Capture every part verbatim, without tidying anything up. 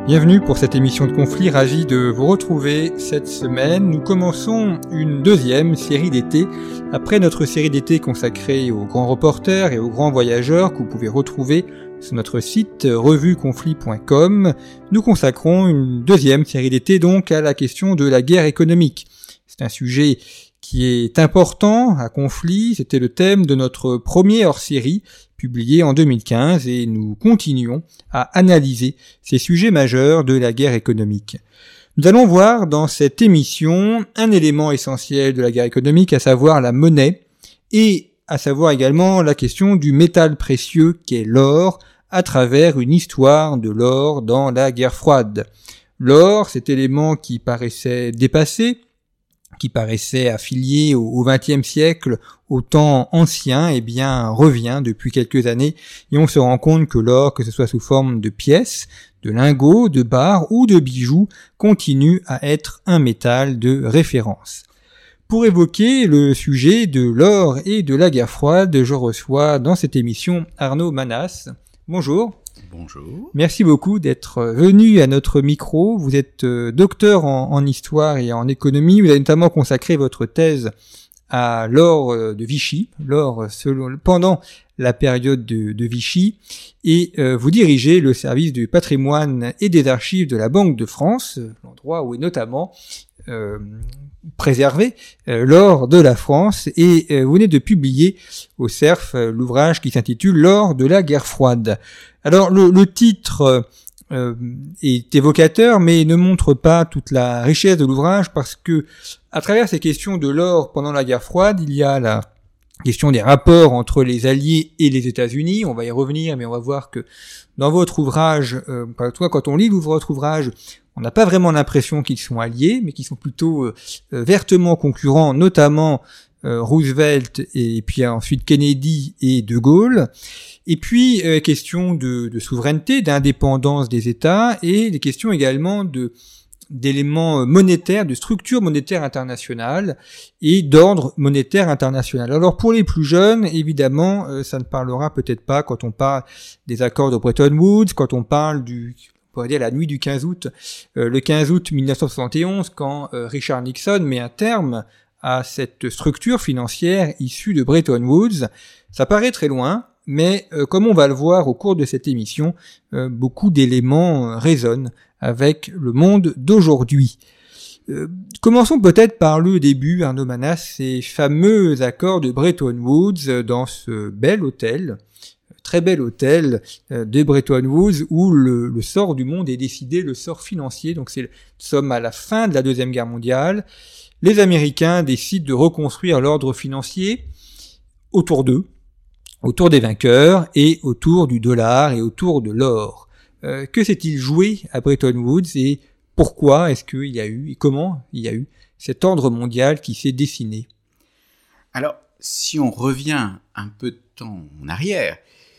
Bienvenue pour cette émission de conflit, ravi de vous retrouver cette semaine. Nous commençons une deuxième série d'été, après notre série d'été consacrée aux grands reporters et aux grands voyageurs que vous pouvez retrouver sur notre site revue conflit point com. Nous consacrons une deuxième série d'été donc à la question de la guerre économique. C'est un sujet qui est important à conflit, c'était le thème de notre premier hors-série publié en deux mille quinze et nous continuons à analyser ces sujets majeurs de la guerre économique. Nous allons voir dans cette émission un élément essentiel de la guerre économique, à savoir la monnaie, et à savoir également la question du métal précieux qu'est l'or, à travers une histoire de l'or dans la guerre froide. L'or, cet élément qui paraissait dépassé, qui paraissait affilié au vingtième siècle, au temps ancien, eh bien, revient depuis quelques années, et on se rend compte que l'or, que ce soit sous forme de pièces, de lingots, de barres ou de bijoux, continue à être un métal de référence. Pour évoquer le sujet de l'or et de la guerre froide, je reçois dans cette émission Arnaud Manas. Bonjour. Bonjour. Merci beaucoup d'être venu à notre micro. Vous êtes docteur en, en histoire et en économie. Vous avez notamment consacré votre thèse à l'or de Vichy, l'or selon, pendant la période de, de Vichy, et euh, vous dirigez le service du patrimoine et des archives de la Banque de France, l'endroit où est notamment euh, préservé euh, l'or de la France, et euh, vous venez de publier au C E R F euh, l'ouvrage qui s'intitule « L'or de la guerre froide ». Alors le, le titre euh, est évocateur, mais ne montre pas toute la richesse de l'ouvrage, parce que à travers ces questions de l'or pendant la guerre froide, il y a la question des rapports entre les Alliés et les États-Unis. On va y revenir, mais on va voir que dans votre ouvrage, euh, quand on lit votre ouvrage, on n'a pas vraiment l'impression qu'ils sont alliés, mais qu'ils sont plutôt euh, vertement concurrents, notamment euh, Roosevelt et puis ensuite Kennedy et De Gaulle. Et puis, euh, question de, de souveraineté, d'indépendance des États, et des questions également de d'éléments monétaires, de structure monétaire internationale et d'ordre monétaire international. Alors pour les plus jeunes, évidemment, euh, ça ne parlera peut-être pas quand on parle des accords de Bretton Woods, quand on parle du, on pourrait dire la nuit du quinze août, euh, le quinze août mille neuf cent soixante et onze, quand euh, Richard Nixon met un terme à cette structure financière issue de Bretton Woods. Ça paraît très loin, mais euh, comme on va le voir au cours de cette émission, euh, beaucoup d'éléments euh, résonnent avec le monde d'aujourd'hui. Euh, commençons peut-être par le début, Arnaud Manas, ces fameux accords de Bretton Woods dans ce bel hôtel, très bel hôtel euh, de Bretton Woods, où le, le sort du monde est décidé, le sort financier. Donc c'est, nous sommes à la fin de la Deuxième Guerre mondiale. Les Américains décident de reconstruire l'ordre financier autour d'eux, autour des vainqueurs et autour du dollar et autour de l'or. Euh, que s'est-il joué à Bretton Woods et pourquoi est-ce qu'il y a eu et comment il y a eu cet ordre mondial qui s'est dessiné? Alors, si on revient un peu de temps en arrière,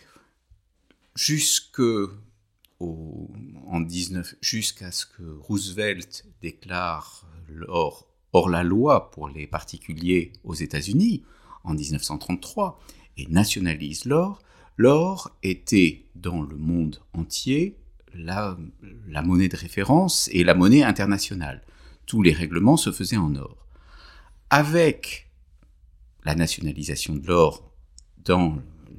jusque au, en dix-neuf, jusqu'à ce que Roosevelt déclare l'or hors la loi pour les particuliers aux États-Unis en dix-neuf cent trente-trois et nationalise l'or, l'or était dans le monde entier la, la monnaie de référence et la monnaie internationale. Tous les règlements se faisaient en or. Avec la nationalisation de l'or dans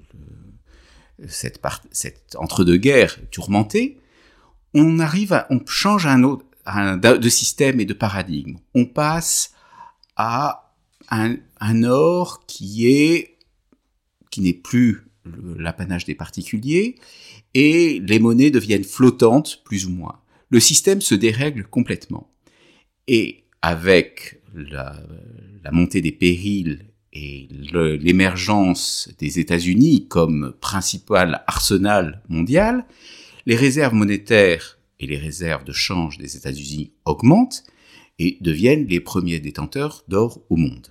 le, cette, part, cette entre-deux-guerres tourmentée, on arrive à, on change un autre, un, de système et de paradigme. On passe à un, un or qui est, qui n'est plus l'apanage des particuliers, et les monnaies deviennent flottantes, plus ou moins. Le système se dérègle complètement. Et avec la, la montée des périls et le, l'émergence des États-Unis comme principal arsenal mondial, les réserves monétaires et les réserves de change des États-Unis augmentent et deviennent les premiers détenteurs d'or au monde.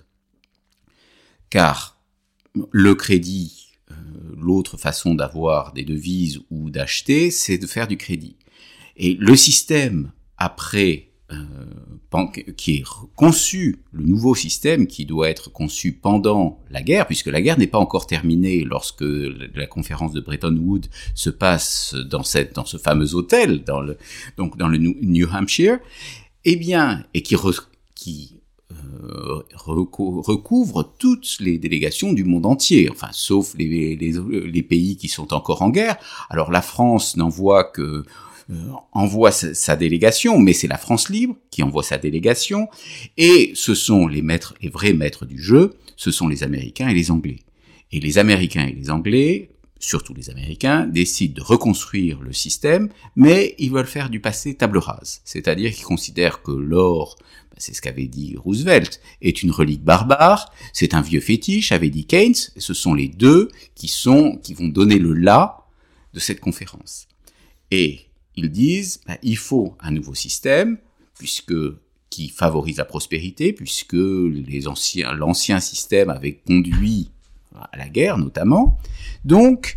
Car le crédit, l'autre façon d'avoir des devises ou d'acheter, c'est de faire du crédit. Et le système, après euh, qui est conçu, le nouveau système qui doit être conçu pendant la guerre, puisque la guerre n'est pas encore terminée lorsque la conférence de Bretton Woods se passe dans cette, dans ce fameux hôtel, dans le, donc dans le New Hampshire, eh bien, et qui, re, qui euh, recou- recouvre toutes les délégations du monde entier, enfin, sauf les, les, les pays qui sont encore en guerre. Alors, la France n'envoie que Euh, envoie sa, sa délégation, mais c'est la France libre qui envoie sa délégation, et ce sont les maîtres, les vrais maîtres du jeu, ce sont les Américains et les Anglais. Et les Américains et les Anglais, surtout les Américains, décident de reconstruire le système, mais ils veulent faire du passé table rase, c'est-à-dire qu'ils considèrent que l'or, ben c'est ce qu'avait dit Roosevelt, est une relique barbare, c'est un vieux fétiche, avait dit Keynes, et ce sont les deux qui sont, qui vont donner le là de cette conférence. Et ils disent, ben, il faut un nouveau système, puisque, qui favorise la prospérité, puisque les anciens, l'ancien système avait conduit à la guerre, notamment. Donc,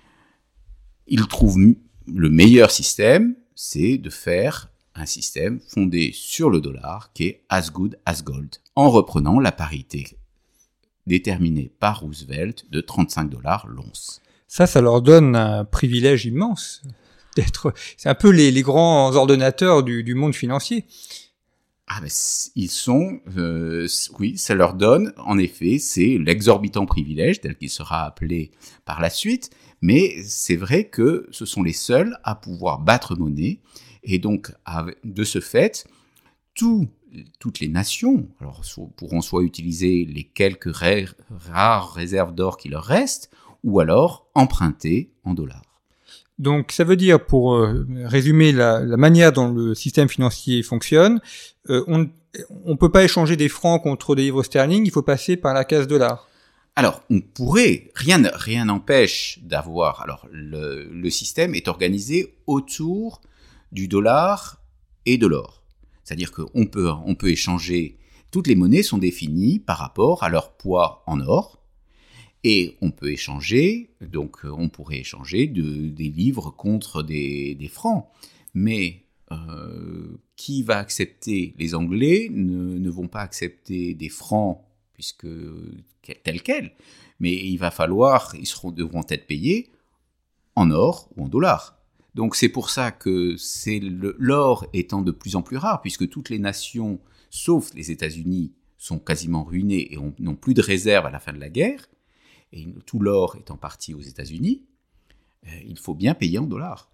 ils trouvent le meilleur système, c'est de faire un système fondé sur le dollar, qui est as good as gold, en reprenant la parité déterminée par Roosevelt de trente-cinq dollars l'once. Ça, ça leur donne un privilège immense. D'être, c'est un peu les, les grands ordonnateurs du, du monde financier. Ah ben, ils sont, euh, oui, ça leur donne, en effet, c'est l'exorbitant privilège, tel qu'il sera appelé par la suite, mais c'est vrai que ce sont les seuls à pouvoir battre monnaie, et donc, de ce fait, tout, toutes les nations alors, pourront soit utiliser les quelques rares, rares réserves d'or qui leur restent, ou alors emprunter en dollars. Donc, ça veut dire, pour euh, résumer la, la manière dont le système financier fonctionne, euh, on on peut pas échanger des francs contre des livres sterling, il faut passer par la case dollar. Alors, on pourrait, rien rien n'empêche d'avoir. Alors, le, le système est organisé autour du dollar et de l'or. C'est-à-dire qu'on peut on peut échanger. Toutes les monnaies sont définies par rapport à leur poids en or. Et on peut échanger, donc on pourrait échanger de, des livres contre des, des francs. Mais euh, qui va accepter? Les Anglais ne, ne vont pas accepter des francs puisque tels quels. Mais il va falloir, ils seront, devront être payés en or ou en dollars. Donc c'est pour ça que c'est le, l'or étant de plus en plus rare, puisque toutes les nations, sauf les États-Unis, sont quasiment ruinées et ont, n'ont plus de réserves à la fin de la guerre. Et tout l'or étant parti aux États-Unis, euh, il faut bien payer en dollars.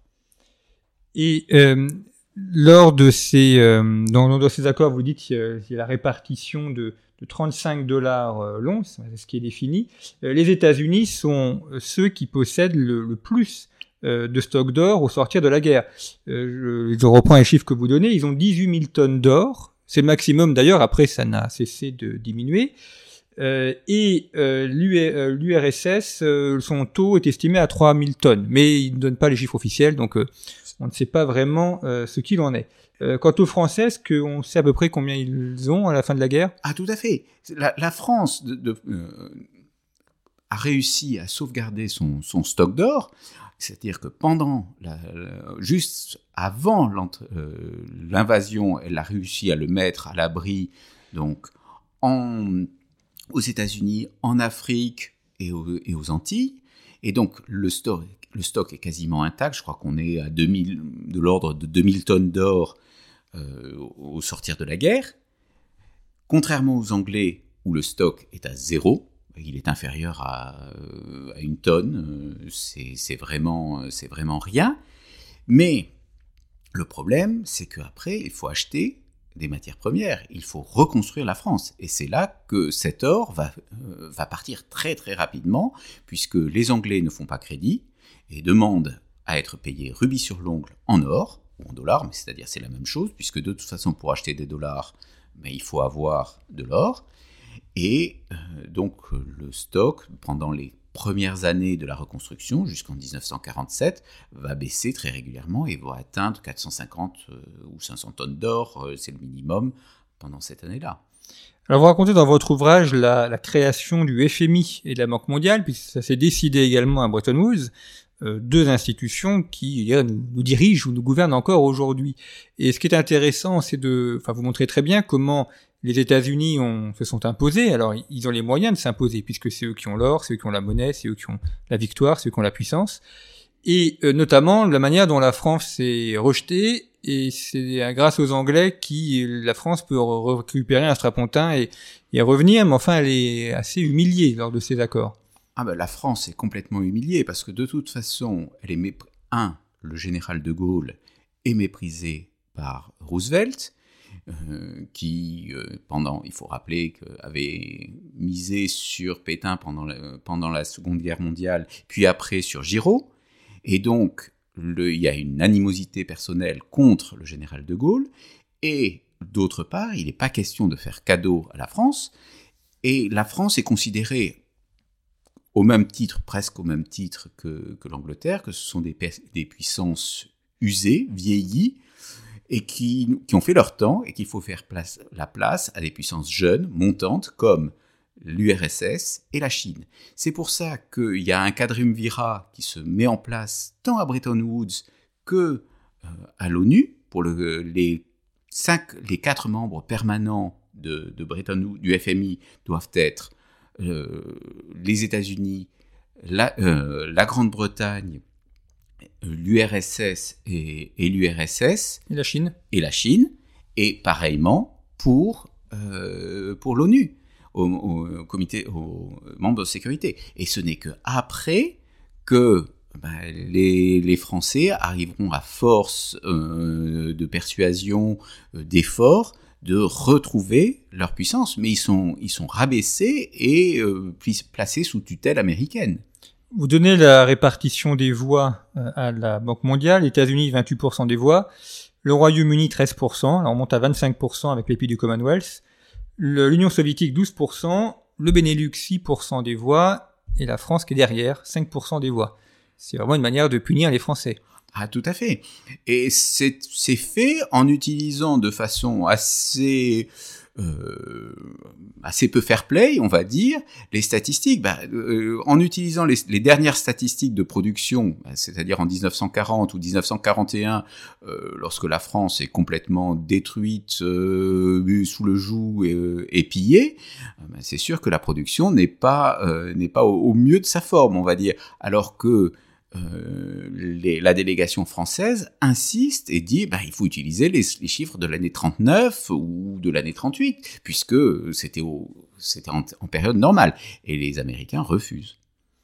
Et euh, lors de ces, euh, dans, dans ces accords, vous dites qu'il y a la répartition de, de trente-cinq dollars euh, l'once, c'est ce qui est défini. Euh, les États-Unis sont ceux qui possèdent le, le plus euh, de stocks d'or au sortir de la guerre. Euh, je, je reprends les chiffres que vous donnez. Ils ont dix-huit mille tonnes d'or. C'est le maximum d'ailleurs. Après, ça n'a cessé de diminuer. Euh, et euh, l'U R S S, euh, son taux est estimé à trois mille tonnes, mais il ne donne pas les chiffres officiels, donc euh, on ne sait pas vraiment euh, ce qu'il en est. Euh, quant aux Français, est-ce qu'on sait à peu près combien ils ont à la fin de la guerre? Ah, tout à fait. La, la France de, de, euh, a réussi à sauvegarder son, son stock d'or, c'est-à-dire que pendant, la, la, juste avant euh, l'invasion, elle a réussi à le mettre à l'abri, donc en aux États-Unis, en Afrique et aux, et aux Antilles. Et donc, le stock, le stock est quasiment intact. Je crois qu'on est à deux mille, de l'ordre de deux mille tonnes d'or euh, au sortir de la guerre. Contrairement aux Anglais, où le stock est à zéro, il est inférieur à, à une tonne. C'est, c'est, vraiment, c'est vraiment rien. Mais le problème, c'est qu'après, il faut acheter des matières premières, il faut reconstruire la France. Et c'est là que cet or va, euh, va partir très très rapidement, puisque les Anglais ne font pas crédit et demandent à être payés rubis sur l'ongle en or, ou en dollars, mais c'est-à-dire c'est la même chose, puisque de toute façon pour acheter des dollars, ben, il faut avoir de l'or. Et euh, donc le stock, pendant les premières années de la reconstruction, jusqu'en dix-neuf cent quarante-sept, va baisser très régulièrement et va atteindre quatre cent cinquante euh, ou cinq cents tonnes d'or, euh, c'est le minimum pendant cette année-là. Alors vous racontez dans votre ouvrage la, la création du F M I et de la Banque mondiale, puisque ça s'est décidé également à Bretton Woods. euh, deux institutions qui euh, nous, nous dirigent ou nous gouvernent encore aujourd'hui. Et ce qui est intéressant, c'est de, enfin, vous montrez très bien comment les États-Unis ont, se sont imposés. Alors, ils ont les moyens de s'imposer, puisque c'est eux qui ont l'or, c'est eux qui ont la monnaie, c'est eux qui ont la victoire, c'est eux qui ont la puissance. Et euh, notamment, la manière dont la France s'est rejetée, et c'est grâce aux Anglais qui la France peut récupérer un strapontin et, et revenir, mais enfin, elle est assez humiliée lors de ces accords. Ah ben, la France est complètement humiliée, parce que de toute façon, elle est mépr... un, le général de Gaulle est méprisé par Roosevelt, Euh, qui, euh, pendant, il faut rappeler, avait misé sur Pétain pendant la, pendant la Seconde Guerre mondiale, puis après sur Giraud, et donc le, il y a une animosité personnelle contre le général de Gaulle, et d'autre part, il n'est pas question de faire cadeau à la France, et la France est considérée au même titre, presque au même titre que, que l'Angleterre, que ce sont des, des puissances usées, vieillies, et qui, qui ont fait leur temps, et qu'il faut faire place, la place à des puissances jeunes, montantes, comme l'U R S S et la Chine. C'est pour ça qu'il y a un quadriumvirat qui se met en place tant à Bretton Woods que euh, à l'ONU, pour le, les, cinq, les quatre membres permanents de, de Bretton Woods, du F M I, doivent être euh, les États-Unis, la, euh, la Grande-Bretagne, l'U R S S et, et l'U R S S. Et la Chine. Et la Chine. Et pareillement pour, euh, pour l'ONU, au, au, comité, aux membres de sécurité. Et ce n'est qu'après que ben, les, les Français arriveront à force euh, de persuasion, euh, d'efforts, de retrouver leur puissance. Mais ils sont, ils sont rabaissés et euh, placés sous tutelle américaine. Vous donnez la répartition des voix à la Banque mondiale, les États-Unis vingt-huit pour cent des voix, le Royaume-Uni treize pour cent, alors on monte à vingt-cinq pour cent avec les pays du Commonwealth, le, l'Union soviétique douze pour cent, le Benelux six pour cent des voix, et la France qui est derrière, cinq pour cent des voix. C'est vraiment une manière de punir les Français. Ah, tout à fait. Et c'est, c'est fait en utilisant de façon assez... Euh, assez peu fair-play, on va dire, les statistiques. Bah, euh, en utilisant les, les dernières statistiques de production, bah, c'est-à-dire en dix-neuf cent quarante ou dix-neuf cent quarante et un, euh, lorsque la France est complètement détruite, euh, sous le joug et, euh, et pillée, bah, c'est sûr que la production n'est pas, euh, n'est pas au, au mieux de sa forme, on va dire, alors que Euh, les, la délégation française insiste et dit bah, il faut utiliser les, les chiffres de l'année trente-neuf ou de l'année trente-huit, puisque c'était, au, c'était en, en période normale. Et les Américains refusent.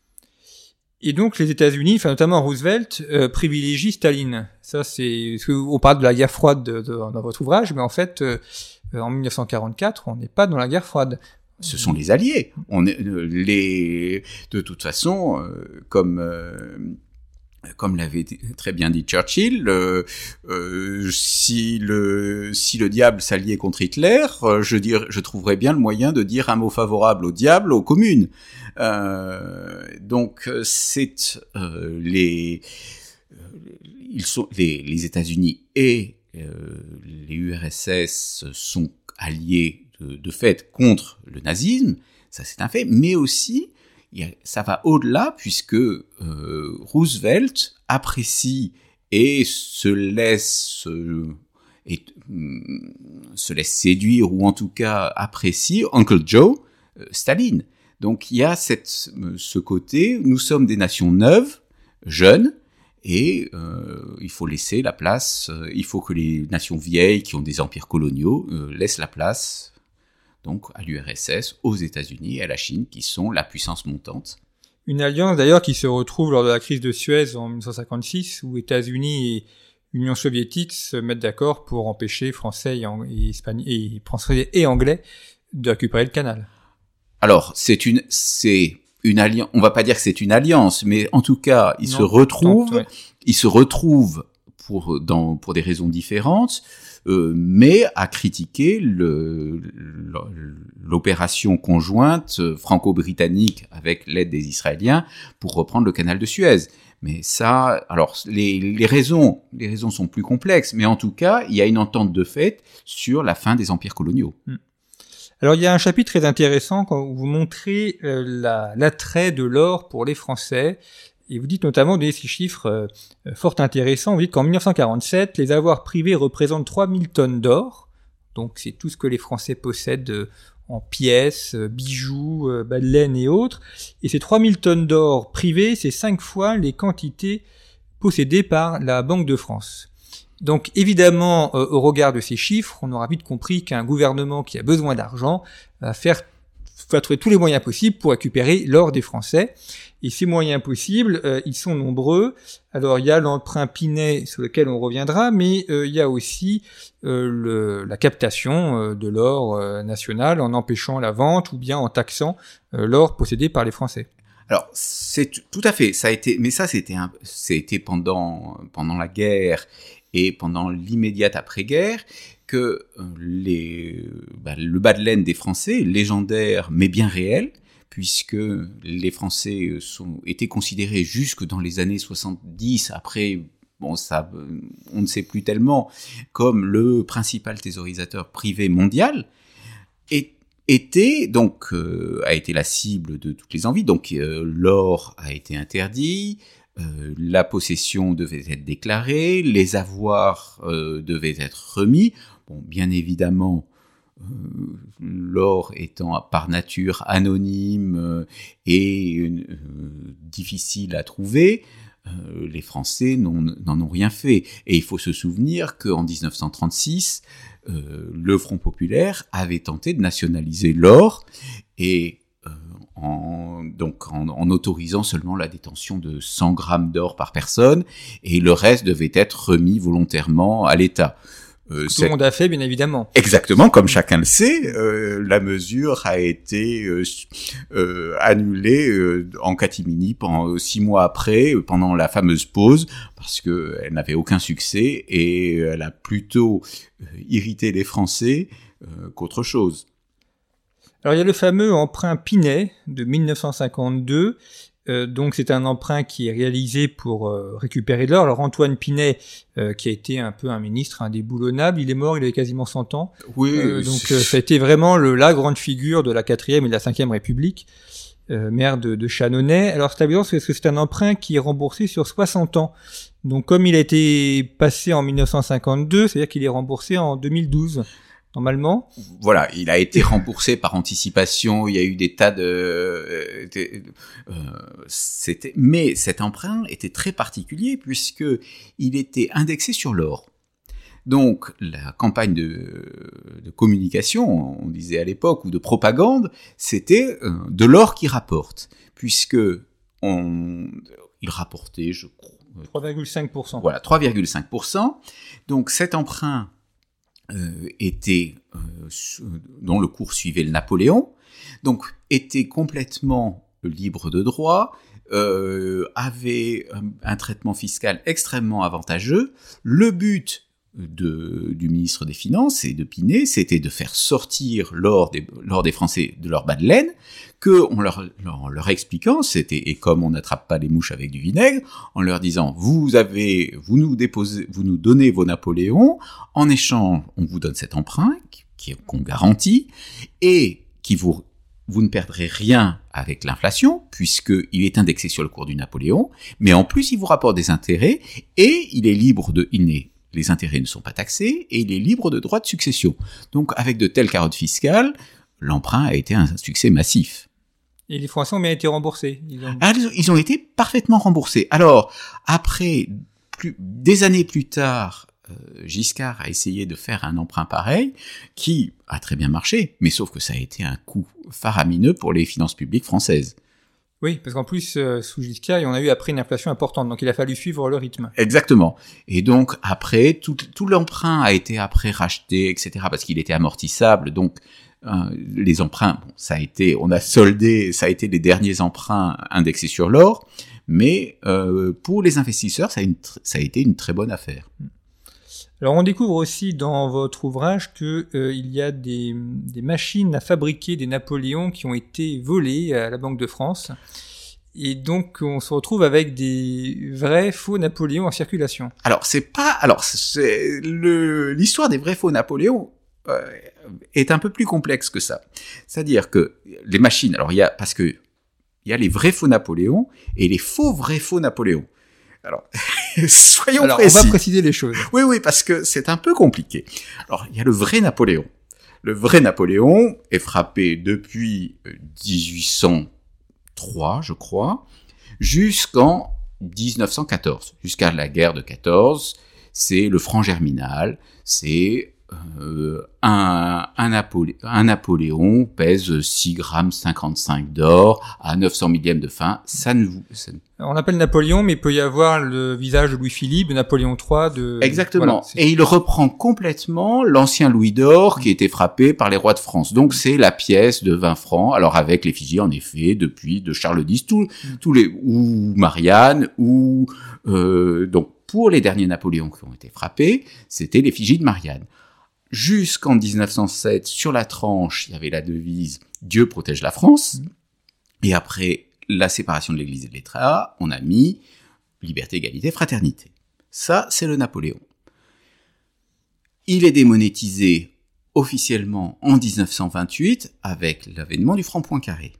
Et donc les États-Unis, enfin notamment Roosevelt, euh, privilégient Staline. Ça, c'est, parce que on parle de la guerre froide de, de, dans votre ouvrage, mais en fait, euh, en dix-neuf cent quarante-quatre, on n'est pas dans la guerre froide. Ce sont les alliés. On est, les, de toute façon, euh, comme, euh, comme l'avait très bien dit Churchill, euh, euh, si, le, si le diable s'alliait contre Hitler, euh, je, dire, je trouverais bien le moyen de dire un mot favorable au diable, aux communes. Euh, donc, c'est euh, les, ils sont, les, les États-Unis et euh, les U R S S sont alliés de, de fait contre le nazisme, ça c'est un fait, mais aussi il y a, ça va au-delà puisque euh, Roosevelt apprécie et se laisse euh, et, euh, se laisse séduire ou en tout cas apprécie Uncle Joe, euh, Staline. Donc il y a cette, ce côté, nous sommes des nations neuves, jeunes, et euh, il faut laisser la place, euh, il faut que les nations vieilles qui ont des empires coloniaux euh, laissent la place donc à l'U R S S, aux États-Unis et à la Chine, qui sont la puissance montante. Une alliance d'ailleurs qui se retrouve lors de la crise de Suez en dix-neuf cent cinquante-six, où États-Unis et Union soviétique se mettent d'accord pour empêcher Français et, Ang- et, Espagn- et Français et Anglais de récupérer le canal. Alors, c'est une, c'est une alliance. On va pas dire que c'est une alliance, mais en tout cas, ils Non, se retrouvent. tente, ouais. Ils se retrouvent pour dans pour des raisons différentes. Euh, mais à critiquer le, l'opération conjointe franco-britannique avec l'aide des Israéliens pour reprendre le canal de Suez. Mais ça, alors les, les raisons, les raisons sont plus complexes, mais en tout cas, il y a une entente de fait sur la fin des empires coloniaux. Alors il y a un chapitre très intéressant quand vous montrez euh, la, l'attrait de l'or pour les Français Et vous dites notamment, vous donnez ces chiffres euh, fort intéressants, vous dites qu'en dix-neuf cent quarante-sept, les avoirs privés représentent trois mille tonnes d'or, donc c'est tout ce que les Français possèdent euh, en pièces, euh, bijoux, euh, bas de laine et autres, et ces trois mille tonnes d'or privées, c'est cinq fois les quantités possédées par la Banque de France. Donc évidemment, euh, au regard de ces chiffres, on aura vite compris qu'un gouvernement qui a besoin d'argent va faire va trouver tous les moyens possibles pour récupérer l'or des Français. Et ces moyens possibles, euh, ils sont nombreux. Alors il y a l'emprunt Pinet sur lequel on reviendra, mais euh, il y a aussi euh, le, la captation euh, de l'or euh, national en empêchant la vente ou bien en taxant euh, l'or possédé par les Français. Alors c'est tout à fait, ça a été, mais ça c'était un, c'était pendant pendant la guerre et pendant l'immédiate après-guerre que les, bah, le bas de laine des Français, légendaire mais bien réel, puisque les Français sont, étaient considérés jusque dans les années soixante-dix, après, bon, ça, on ne sait plus tellement, comme le principal thésaurisateur privé mondial, et était, donc, euh, a été la cible de toutes les envies, donc euh, l'or a été interdit, Euh, la possession devait être déclarée, les avoirs euh, devaient être remis. Bon, bien évidemment, euh, l'or étant par nature anonyme euh, et euh, difficile à trouver, euh, les Français n'en, n'en ont rien fait. Et il faut se souvenir qu'en dix-neuf cent trente-six, euh, le Front populaire avait tenté de nationaliser l'or et En, donc en, en autorisant seulement la détention de cent grammes d'or par personne, et le reste devait être remis volontairement à l'État. Euh, Tout le monde a fait, bien évidemment. Exactement, comme chacun le sait, euh, la mesure a été euh, euh, annulée euh, en catimini pendant six mois après, pendant la fameuse pause, parce que elle n'avait aucun succès et elle a plutôt euh, irrité les Français euh, qu'autre chose. Alors il y a le fameux emprunt Pinet de dix-neuf cent cinquante-deux, euh, donc c'est un emprunt qui est réalisé pour euh, récupérer de l'or. Alors Antoine Pinet, euh, qui a été un peu un ministre indéboulonnable, il est mort, il avait quasiment cent ans. Oui. Euh, donc euh, ça a été vraiment le, la grande figure de la quatrième et de la cinquième République, euh, maire de, de Channonay. Alors c'est amusant parce que c'est un emprunt qui est remboursé sur soixante ans. Donc comme il a été passé en dix-neuf cent cinquante-deux, c'est-à-dire qu'il est remboursé en deux mille douze. Normalement. Voilà, il a été remboursé par anticipation, il y a eu des tas de... Euh, de euh, c'était, mais cet emprunt était très particulier puisque il était indexé sur l'or. Donc, la campagne de, de communication, on disait à l'époque, ou de propagande, c'était euh, de l'or qui rapporte, puisque on, il rapportait, je crois... trois virgule cinq pour cent. Voilà, trois virgule cinq pour cent. Donc, cet emprunt Euh, était euh, dont le cours suivait le Napoléon, donc était complètement libre de droit, euh, avait un, un traitement fiscal extrêmement avantageux. Le but de, du ministre des Finances et de Pinet, c'était de faire sortir l'or des, l'or des Français de leur bas de laine, que on leur, leur, leur expliquant, c'était, et comme on n'attrape pas les mouches avec du vinaigre, en leur disant, vous avez, vous nous déposez, vous nous donnez vos Napoléons, en échange, on vous donne cet emprunt, qui, qu'on garantit, et qui vous, vous ne perdrez rien avec l'inflation, puisqu'il est indexé sur le cours du Napoléon, mais en plus, il vous rapporte des intérêts, et il est libre de, il n'est, les intérêts ne sont pas taxés, et il est libre de droits de succession. Donc, avec de telles carottes fiscales, l'emprunt a été un succès massif. Et les Français ont bien été remboursés. Ils ont... Ah, ils ont été parfaitement remboursés. Alors, après, plus, des années plus tard, euh, Giscard a essayé de faire un emprunt pareil, qui a très bien marché, mais sauf que ça a été un coût faramineux pour les finances publiques françaises. Oui, parce qu'en plus, euh, sous Giscard, on a eu après une inflation importante, donc il a fallu suivre le rythme. Exactement. Et donc, après, tout, tout l'emprunt a été après racheté, et cetera, parce qu'il était amortissable, donc euh, les emprunts, bon, ça a été, on a soldé, ça a été les derniers emprunts indexés sur l'or, mais euh, pour les investisseurs, ça a, une, ça a été une très bonne affaire. Alors on découvre aussi dans votre ouvrage que euh, il y a des, des machines à fabriquer des Napoléons qui ont été volées à la Banque de France, et donc on se retrouve avec des vrais faux Napoléons en circulation. Alors c'est pas, alors c'est le l'histoire des vrais faux Napoléons euh, est un peu plus complexe que ça. C'est-à-dire que les machines, alors il y a parce que il il y a les vrais faux Napoléons et les faux vrais faux Napoléons. Alors, soyons Alors, précis. On va préciser les choses. Oui, oui, parce que c'est un peu compliqué. Alors, il y a le vrai Napoléon. Le vrai Napoléon est frappé depuis dix-huit cent trois, je crois, jusqu'en dix-neuf cent quatorze. Jusqu'à la guerre de quatorze, c'est le franc germinal, c'est euh, un, un, Napolé- un Napoléon pèse six virgule cinquante-cinq grammes d'or à neuf cents millièmes de fin. Ça ne vous... Ça ne... On l'appelle Napoléon, mais il peut y avoir le visage de Louis-Philippe, de Napoléon trois, de... Exactement. Voilà, et il reprend complètement l'ancien louis d'or qui était frappé par les rois de France. Donc c'est la pièce de vingt francs, alors avec l'effigie en effet depuis de Charles X, tous, mm. tous les ou Marianne ou euh, donc pour les derniers Napoléons qui ont été frappés, c'était l'effigie de Marianne. Jusqu'en dix-neuf cent sept, sur la tranche, il y avait la devise « Dieu protège la France mm. ». Et après la séparation de l'Église et de l'État, on a mis « Liberté, égalité, fraternité ». Ça, c'est le Napoléon. Il est démonétisé officiellement en dix-neuf cent vingt-huit avec l'avènement du franc Poincaré.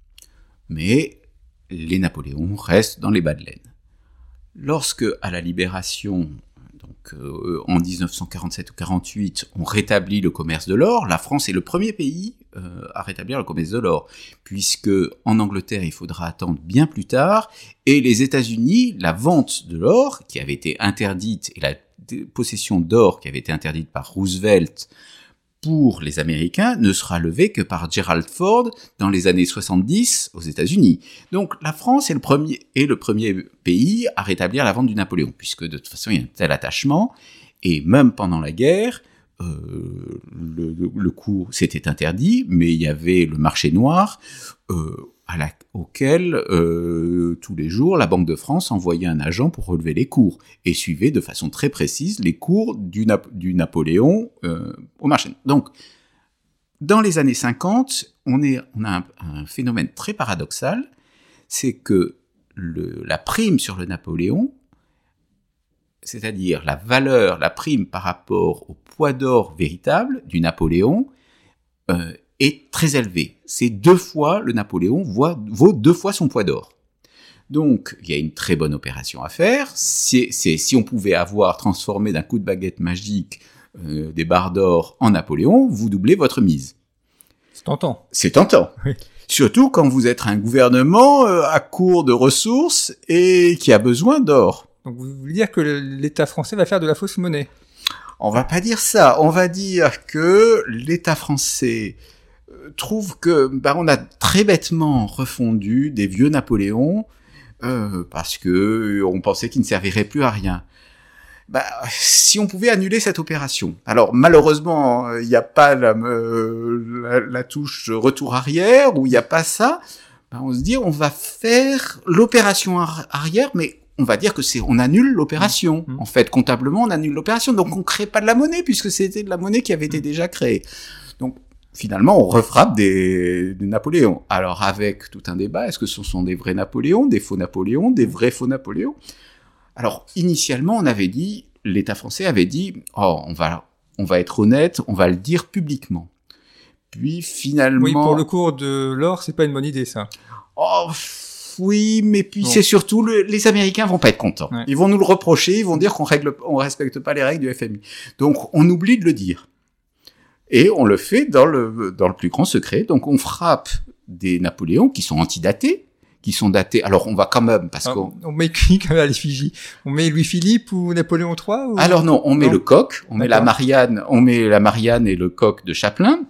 Mais les Napoléons restent dans les bas de laine. Lorsque, à la Libération, donc euh, en dix-neuf cent quarante-sept ou quarante-huit, on rétablit le commerce de l'or, la France est le premier pays euh, à rétablir le commerce de l'or, puisque en Angleterre, il faudra attendre bien plus tard, et les États-Unis, la vente de l'or, qui avait été interdite, et la possession d'or qui avait été interdite par Roosevelt pour les Américains, ne sera levée que par Gerald Ford dans les années soixante-dix aux États-Unis. Donc la France est le premier, est le premier pays à rétablir la vente du Napoléon, puisque de toute façon il y a un tel attachement, et même pendant la guerre, euh, le, le cours c'était interdit, mais il y avait le marché noir, euh, à la, auquel euh, tous les jours la Banque de France envoyait un agent pour relever les cours et suivait de façon très précise les cours du, Nap- du Napoléon euh, au marché. Donc, dans les années cinquante, on, est, on a un, un phénomène très paradoxal, c'est que le, la prime sur le Napoléon, c'est-à-dire la valeur, la prime par rapport au poids d'or véritable du Napoléon, euh, est très élevé. C'est deux fois, le Napoléon vaut, vaut deux fois son poids d'or. Donc, il y a une très bonne opération à faire. C'est, c'est si on pouvait avoir transformé d'un coup de baguette magique euh, des barres d'or en Napoléon, vous doublez votre mise. C'est tentant. C'est tentant. Oui. Surtout quand vous êtes un gouvernement euh, à court de ressources et qui a besoin d'or. Donc, vous voulez dire que l'État français va faire de la fausse monnaie? On va pas dire ça. On va dire que l'État français trouve que bah, on a très bêtement refondu des vieux Napoléons euh, parce que on pensait qu'ils ne serviraient plus à rien. Bah, si on pouvait annuler cette opération. Alors malheureusement, il n'y a pas la, euh, la, la touche retour arrière ou il n'y a pas ça. Bah, on se dit on va faire l'opération arrière, mais on va dire que c'est on annule l'opération. Mmh. En fait, comptablement, on annule l'opération. Donc on crée pas de la monnaie puisque c'était de la monnaie qui avait été déjà créée. Donc finalement, on refrappe des, des Napoléons. Alors, avec tout un débat, est-ce que ce sont des vrais Napoléons, des faux Napoléons, des vrais faux Napoléons? Alors, initialement, on avait dit, l'État français avait dit, oh, on va, on va être honnête, on va le dire publiquement. Puis, finalement... Oui, pour le cours de l'or, c'est pas une bonne idée, ça. Oh, oui, mais puis bon. C'est surtout, le, les Américains vont pas être contents. Ouais. Ils vont nous le reprocher, ils vont dire qu'on règle, on respecte pas les règles du F M I. Donc, on oublie de le dire. Et on le fait dans le, dans le plus grand secret. Donc, on frappe des Napoléons qui sont antidatés, qui sont datés. Alors, on va quand même, parce Alors, qu'on... On met qui à l'effigie? On met Louis-Philippe ou Napoléon trois ou... Alors non, on met non. le coq, on met la Marianne, on met la Marianne et le coq de Chaplin.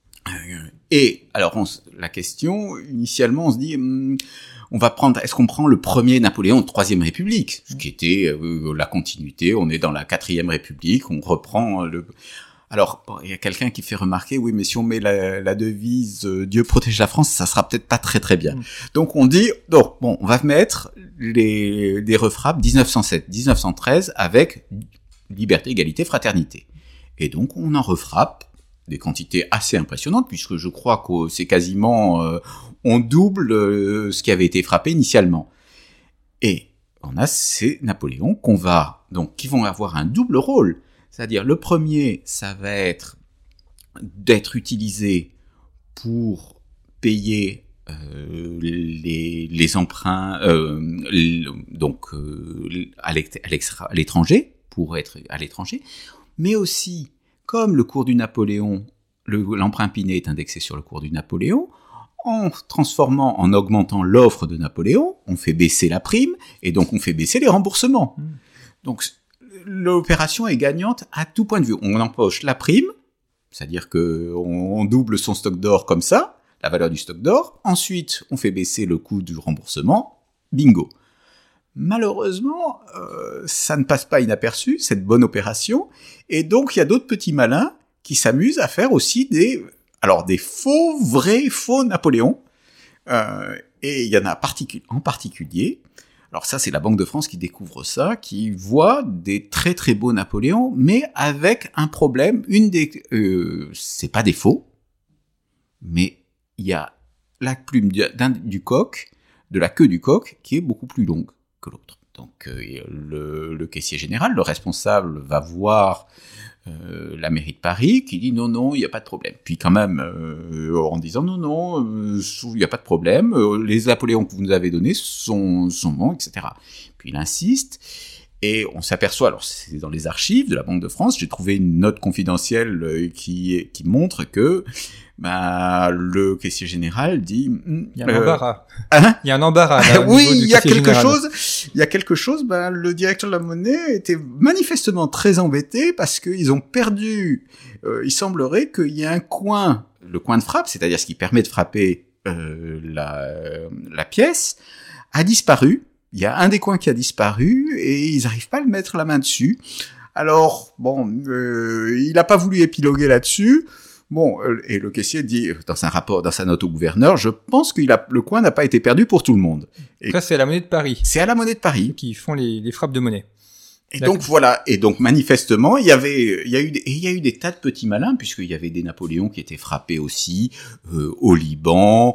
Et, alors, on, la question, initialement, on se dit, hum, on va prendre, est-ce qu'on prend le premier Napoléon de Troisième République? Ce qui était euh, la continuité, on est dans la Quatrième République, on reprend le... Alors, bon, il y a quelqu'un qui fait remarquer, oui, mais si on met la, la devise euh, « Dieu protège la France », ça sera peut-être pas très très bien. Mmh. Donc on dit, donc, bon, on va mettre les, des refrappes dix-neuf cent sept, dix-neuf cent treize avec liberté, égalité, fraternité. Et donc on en refrappe des quantités assez impressionnantes, puisque je crois que c'est quasiment, euh, on double euh, ce qui avait été frappé initialement. Et on a ces Napoléons qu'on va, donc, qui vont avoir un double rôle. C'est-à-dire, le premier, ça va être d'être utilisé pour payer euh, les, les emprunts euh, les, donc euh, à l'étranger, pour être à l'étranger, mais aussi, comme le cours du Napoléon, le, l'emprunt Pinet est indexé sur le cours du Napoléon, en transformant, en augmentant l'offre de Napoléon, on fait baisser la prime, et donc on fait baisser les remboursements. Mmh. Donc l'opération est gagnante à tout point de vue. On empoche la prime, c'est-à-dire que on double son stock d'or comme ça, la valeur du stock d'or. Ensuite, on fait baisser le coût du remboursement. Bingo. Malheureusement, euh, ça ne passe pas inaperçu, cette bonne opération. Et donc, il y a d'autres petits malins qui s'amusent à faire aussi des, alors des faux, vrais, faux Napoléon. Euh, et il y en a particu- en particulier. Alors ça, c'est la Banque de France qui découvre ça, qui voit des très très beaux Napoléons, mais avec un problème. Une des, euh, c'est pas des faux, mais il y a la plume du, du coq, de la queue du coq, qui est beaucoup plus longue que l'autre. Donc euh, le, le caissier général, le responsable, va voir euh, la mairie de Paris, qui dit non, non, il n'y a pas de problème. Puis quand même, euh, en disant non, non, il euh, n'y a pas de problème, euh, les Napoléons que vous nous avez donnés sont, sont bons, et cetera. Puis il insiste, et on s'aperçoit, alors c'est dans les archives de la Banque de France, j'ai trouvé une note confidentielle euh, qui, qui montre que bah, le caissier général dit... Il y a un euh, embarras. Hein il y a un embarras. Là, oui, il y a quelque général. chose. Il y a quelque chose. Ben, le directeur de la Monnaie était manifestement très embêté parce qu'ils ont perdu. Euh, il semblerait qu'il y ait un coin, le coin de frappe, c'est-à-dire ce qui permet de frapper euh, la, la pièce, a disparu. Il y a un des coins qui a disparu et ils n'arrivent pas à le mettre la main dessus. Alors, bon, euh, il n'a pas voulu épiloguer là-dessus. Bon, et le caissier dit, dans un rapport, dans sa note au gouverneur, je pense que le coin n'a pas été perdu pour tout le monde. Et ça, c'est à la Monnaie de Paris. C'est à la Monnaie de Paris. Qui font les, les frappes de monnaie. Et D'accord. donc, voilà. Et donc, manifestement, il y avait, il y a eu, des, et il y a eu des tas de petits malins, puisqu'il y avait des Napoléons qui étaient frappés aussi, euh, au Liban,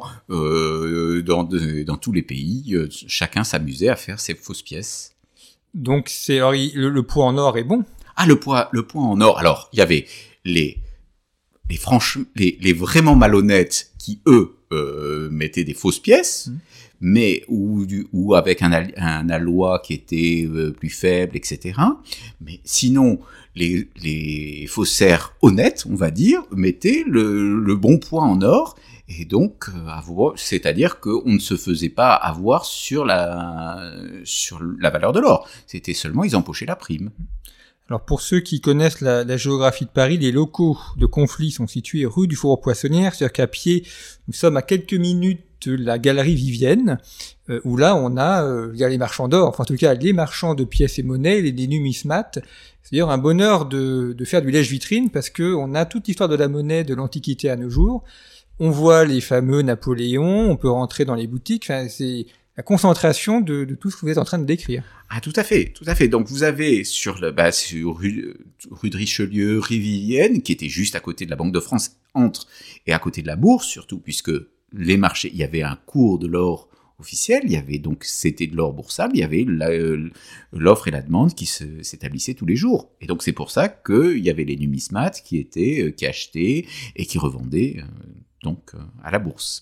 euh, dans, de, dans tous les pays. Euh, chacun s'amusait à faire ses fausses pièces. Donc, c'est, alors, il, le, le poids en or est bon. Ah, le poids, le poids en or. Alors, il y avait les, les franchement, les, les vraiment malhonnêtes qui, eux, euh, mettaient des fausses pièces, mmh. mais ou, ou avec un, un aloi qui était euh, plus faible, et cetera. Mais sinon, les, les faussaires honnêtes, on va dire, mettaient le, le bon poids en or, et donc, euh, avoir, c'est-à-dire qu'on ne se faisait pas avoir sur la, sur la valeur de l'or. C'était seulement, ils empochaient la prime. Alors pour ceux qui connaissent la, la géographie de Paris, les locaux de conflit sont situés rue du Faubourg-Poissonnière, c'est-à-dire qu'à pied, nous sommes à quelques minutes de la galerie Vivienne, euh, où là on a euh, il y a les marchands d'or, enfin en tout cas les marchands de pièces et monnaies, les, les numismates. C'est d'ailleurs un bonheur de, de faire du lèche-vitrine parce que on a toute l'histoire de la monnaie de l'Antiquité à nos jours. On voit les fameux Napoléons, on peut rentrer dans les boutiques, enfin c'est la concentration de, de tout ce que vous êtes en train de décrire. Ah, tout à fait, tout à fait. Donc, vous avez sur le, bah, sur rue, rue de Richelieu, rue Vivienne, qui était juste à côté de la Banque de France, entre, et à côté de la Bourse, surtout, puisque les marchés, il y avait un cours de l'or officiel, il y avait donc, c'était de l'or boursable, il y avait la, euh, l'offre et la demande qui se, s'établissaient tous les jours. Et donc, c'est pour ça qu'il y avait les numismates qui étaient, euh, qui achetaient et qui revendaient, euh, donc, euh, à la Bourse.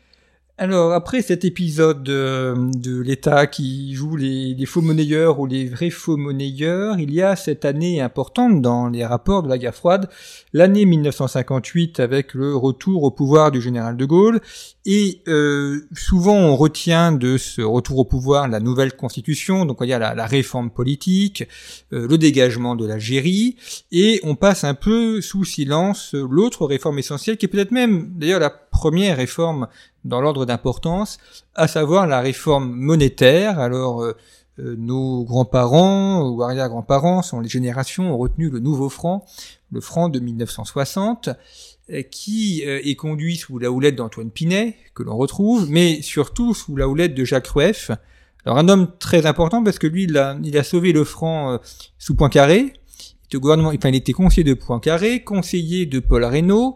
Alors, après cet épisode de, de l'État qui joue les, les faux monnayeurs ou les vrais faux monnayeurs, il y a cette année importante dans les rapports de la guerre froide, l'année mille neuf cent cinquante-huit avec le retour au pouvoir du général de Gaulle. Et euh, souvent, on retient de ce retour au pouvoir la nouvelle constitution, donc on va dire la, la réforme politique, euh, le dégagement de l'Algérie, et on passe un peu sous silence l'autre réforme essentielle, qui est peut-être même d'ailleurs la première réforme dans l'ordre d'importance, à savoir la réforme monétaire. Alors, euh, euh, nos grands-parents ou arrière-grands-parents, sont les générations, ont retenu le nouveau franc, le franc de mille neuf cent soixante, euh, qui euh, est conduit sous la houlette d'Antoine Pinet, que l'on retrouve, mais surtout sous la houlette de Jacques Rueff. Alors, un homme très important parce que lui, il a, il a sauvé le franc euh, sous Poincaré. Il était, gouvernement, enfin, il était conseiller de Poincaré, conseiller de Paul Reynaud.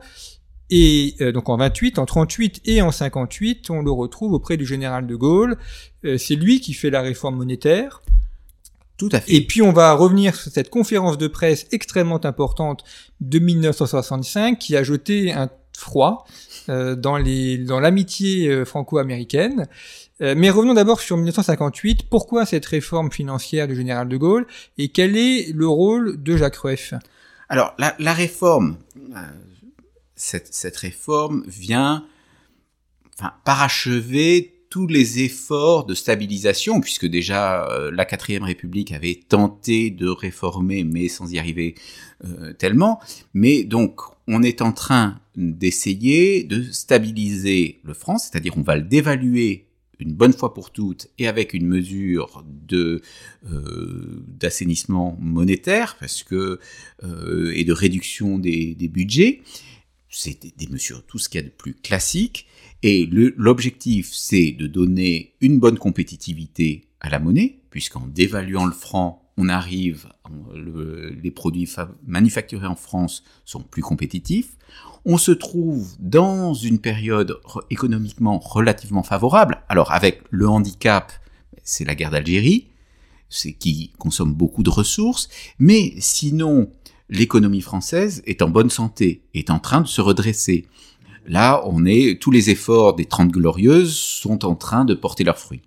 Et euh, donc en vingt-huit, en trente-huit et en cinquante-huit, on le retrouve auprès du général de Gaulle. Euh, c'est lui qui fait la réforme monétaire. Tout à fait. Et puis on va revenir sur cette conférence de presse extrêmement importante de mille neuf cent soixante-cinq qui a jeté un froid euh, dans les dans l'amitié euh, franco-américaine. Euh, mais revenons d'abord sur dix-neuf cent cinquante-huit. Pourquoi cette réforme financière du général de Gaulle et quel est le rôle de Jacques Rueff? Alors, la, la réforme, euh, cette, cette réforme vient enfin, parachever tous les efforts de stabilisation, puisque déjà euh, la quatrième République avait tenté de réformer, mais sans y arriver euh, tellement. Mais donc, on est en train d'essayer de stabiliser le franc, c'est-à-dire on va le dévaluer une bonne fois pour toutes et avec une mesure de euh, d'assainissement monétaire, parce que euh, et de réduction des, des budgets. C'est des, des mesures, tout ce qu'il y a de plus classique. Et le, l'objectif, c'est de donner une bonne compétitivité à la monnaie, puisqu'en dévaluant le franc, on arrive, le, les produits fa- manufacturés en France sont plus compétitifs. On se trouve dans une période re- économiquement relativement favorable. Alors avec le handicap, c'est la guerre d'Algérie, c'est qui consomme beaucoup de ressources, mais sinon, l'économie française est en bonne santé, est en train de se redresser. Là, on est, tous les efforts des Trente Glorieuses sont en train de porter leurs fruits.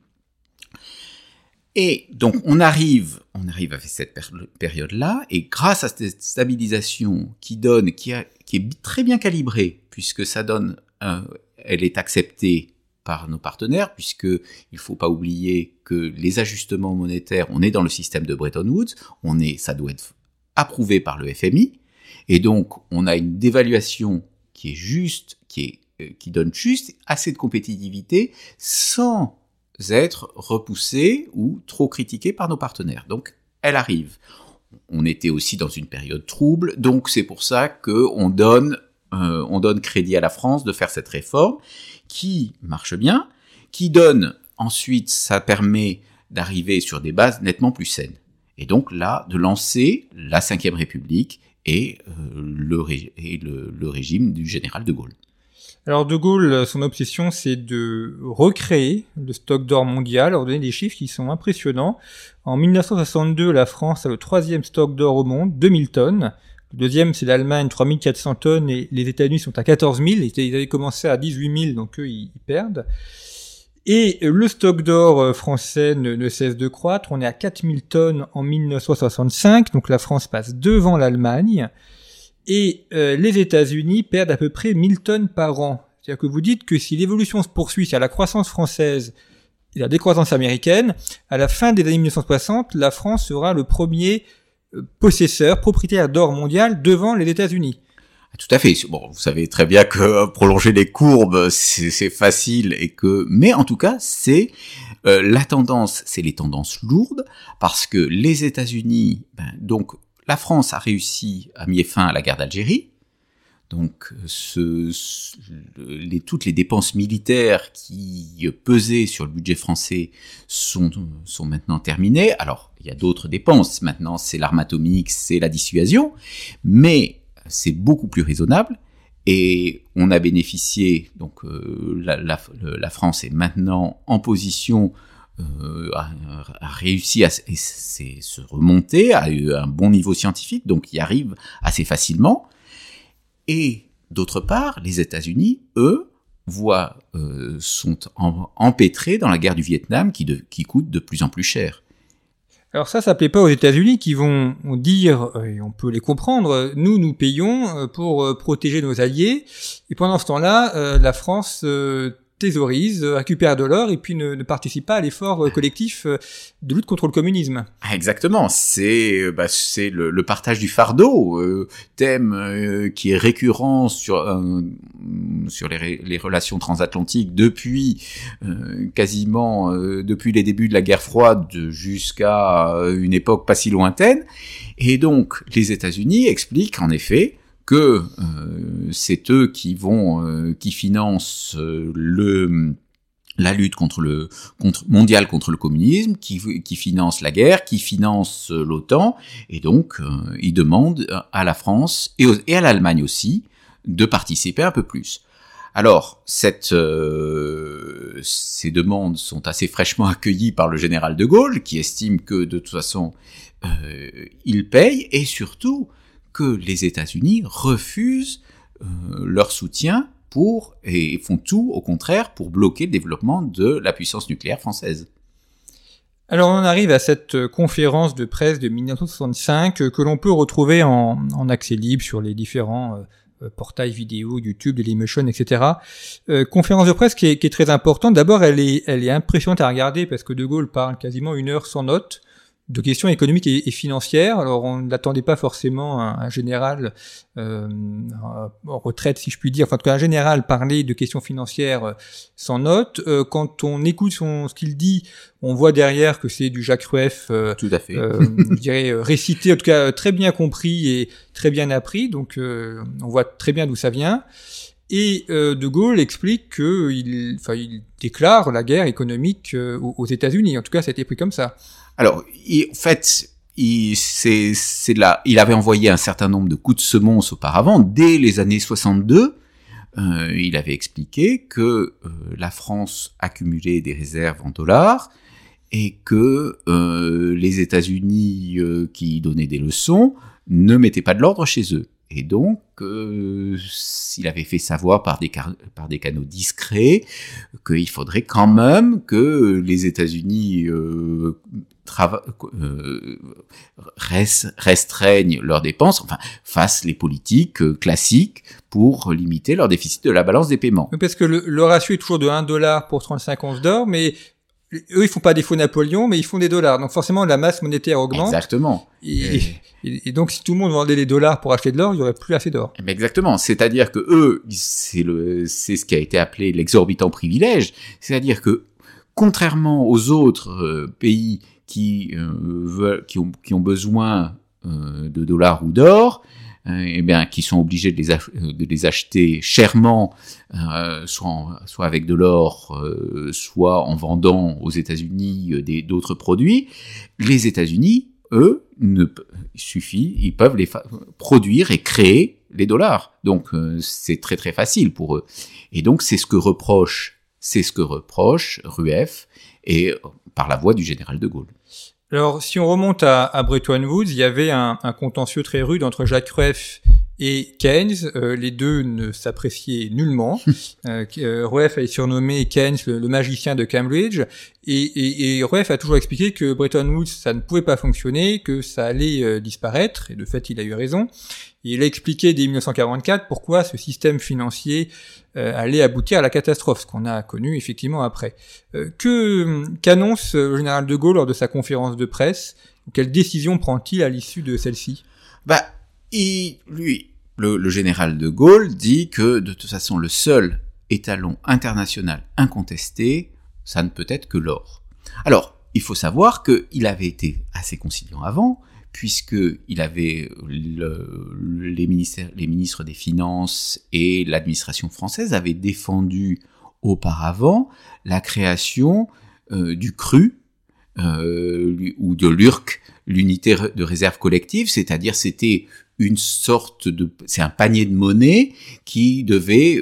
Et donc, on arrive, on arrive avec cette période-là, et grâce à cette stabilisation qui donne, qui, a, qui est très bien calibrée, puisque ça donne, euh, elle est acceptée par nos partenaires, puisque il faut pas oublier que les ajustements monétaires, on est dans le système de Bretton Woods, on est, ça doit être approuvé par le F M I, et donc, on a une dévaluation qui est juste, qui est, euh, qui donne juste assez de compétitivité sans être repoussée ou trop critiquée par nos partenaires. Donc, elle arrive. On était aussi dans une période trouble, donc c'est pour ça que on donne, euh, on donne crédit à la France de faire cette réforme qui marche bien, qui donne ensuite, ça permet d'arriver sur des bases nettement plus saines. Et donc là, de lancer la cinquième République et, euh, le, ré- et le, le régime du général de Gaulle. Alors de Gaulle, son obsession, c'est de recréer le stock d'or mondial. Alors donner des chiffres qui sont impressionnants. En mille neuf cent soixante-deux, la France a le troisième stock d'or au monde, deux mille tonnes. Le deuxième, c'est l'Allemagne, trois mille quatre cents tonnes, et les États-Unis sont à quatorze mille. Ils avaient commencé à dix-huit mille, donc eux, ils, ils perdent. Et le stock d'or français ne, ne cesse de croître. On est à quatre mille tonnes en mille neuf cent soixante-cinq, donc la France passe devant l'Allemagne. Et euh, les États-Unis perdent à peu près mille tonnes par an. C'est-à-dire que vous dites que si l'évolution se poursuit, c'est-à-dire la croissance française et la décroissance américaine, à la fin des années mille neuf cent soixante, la France sera le premier euh, possesseur, propriétaire d'or mondial devant les États-Unis. Tout à fait. Bon, vous savez très bien que prolonger les courbes, c'est, c'est facile et que, mais en tout cas, c'est euh, la tendance, c'est les tendances lourdes, parce que les États-Unis, ben, donc la France a réussi à mettre fin à la guerre d'Algérie. Donc, ce, ce, les, toutes les dépenses militaires qui pesaient sur le budget français sont, sont maintenant terminées. Alors, il y a d'autres dépenses. Maintenant, c'est l'arme atomique, c'est la dissuasion, mais c'est beaucoup plus raisonnable. Et on a bénéficié, donc euh, la, la, la France est maintenant en position, euh, a, a réussi à, à se remonter, a eu un bon niveau scientifique, donc y arrive assez facilement. Et d'autre part, les États-Unis, eux, voient, euh, sont en, empêtrés dans la guerre du Vietnam qui, de, qui coûte de plus en plus cher. Alors ça, ça plaît pas aux États-Unis qui vont dire, et on peut les comprendre, nous, nous payons pour protéger nos alliés, et pendant ce temps-là, la France thésaurise, récupère de l'or, et puis ne, ne participe pas à l'effort collectif de lutte contre le communisme. Ah, exactement, c'est, bah, c'est le, le partage du fardeau, euh, thème euh, qui est récurrent sur, euh, sur les, les relations transatlantiques depuis euh, quasiment euh, depuis les débuts de la guerre froide jusqu'à une époque pas si lointaine. Et donc les États-Unis expliquent en effet que euh, c'est eux qui vont euh, qui financent euh, le la lutte contre le contre mondiale contre le communisme, qui qui finance la guerre, qui finance euh, l'OTAN, et donc euh, ils demandent à la France et, aux, et à l'Allemagne aussi de participer un peu plus. Alors, cette, euh, ces demandes sont assez fraîchement accueillies par le général de Gaulle, qui estime que de toute façon euh, il paye, et surtout que les États-Unis refusent euh, leur soutien pour, et font tout au contraire pour bloquer le développement de la puissance nucléaire française. Alors on en arrive à cette conférence de presse de dix-neuf cent soixante-cinq que l'on peut retrouver en, en accès libre sur les différents euh, portails vidéo, YouTube, Dailymotion, et cetera. Euh, conférence de presse qui est, qui est très importante. D'abord, elle est, elle est impressionnante à regarder parce que De Gaulle parle quasiment une heure sans notes de questions économiques et, et financières. Alors on n'attendait pas forcément un, un général euh, en retraite, si je puis dire, enfin en tout cas un général parler de questions financières sans notes. Euh, quand on écoute son, ce qu'il dit, on voit derrière que c'est du Jacques Rueff, euh, tout à fait, euh, je dirais récité, en tout cas très bien compris et très bien appris. Donc euh, on voit très bien d'où ça vient. Et euh, De Gaulle explique que il, enfin il déclare la guerre économique euh, aux, aux États-Unis. En tout cas, ça a été pris comme ça. Alors, il, en fait, il, c'est, c'est là, il avait envoyé un certain nombre de coups de semonce auparavant, dès les années soixante-deux. Euh, il avait expliqué que euh, la France accumulait des réserves en dollars et que euh, les États-Unis, euh, qui donnaient des leçons, ne mettaient pas de l'ordre chez eux. Et donc, euh, il avait fait savoir par des, car- par des canaux discrets qu'il faudrait quand même que les États-Unis euh, trava- euh, rest- restreignent leurs dépenses, enfin, fassent les politiques euh, classiques pour limiter leur déficit de la balance des paiements. Parce que le, le ratio est toujours de un dollar pour trente-cinq onces d'or, mais eux, ils font pas des faux Napoléon, mais ils font des dollars. Donc forcément, la masse monétaire augmente. Exactement. Et, et, et donc, si tout le monde vendait les dollars pour acheter de l'or, il y aurait plus assez d'or. Mais exactement. C'est-à-dire que eux, c'est le, c'est ce qui a été appelé l'exorbitant privilège. C'est-à-dire que, contrairement aux autres euh, pays qui euh, veulent, qui ont, qui ont besoin euh, de dollars ou d'or, euh, eh bien, qui sont obligés de les, ach- de les acheter chèrement, euh, soit, en, soit avec de l'or, euh, soit en vendant aux États-Unis euh, des, d'autres produits, les États-Unis, eux, ne, il suffit, ils peuvent les fa- produire et créer les dollars. Donc, euh, c'est très très facile pour eux. Et donc, c'est ce que reproche, c'est ce que reproche Rueff, et par la voix du général de Gaulle. Alors, si on remonte à, à Bretton Woods, il y avait un, un contentieux très rude entre Jacques Rueff et Keynes. Euh, les deux ne s'appréciaient nullement. euh, Rueff a surnommé Keynes le, le magicien de Cambridge. Et, et, et Rueff a toujours expliqué que Bretton Woods, ça ne pouvait pas fonctionner, que ça allait euh, disparaître. Et de fait, il a eu raison. Et il a expliqué dès dix-neuf cent quarante-quatre pourquoi ce système financier euh, allait aboutir à la catastrophe, ce qu'on a connu effectivement après. Euh, que qu'annonce le général de Gaulle lors de sa conférence de presse? Quelle décision prend-il à l'issue de celle-ci? Bah, il, lui, le, le général de Gaulle dit que de toute façon le seul étalon international incontesté, ça ne peut être que l'or. Alors, il faut savoir qu'il avait été assez conciliant avant, puisqu'il avait le, les, ministères, les ministres des Finances et l'administration française avaient défendu auparavant la création euh, du C R U, euh, ou de l'U R C, l'unité de réserve collective, c'est-à-dire c'était une sorte de... c'est un panier de monnaie qui devait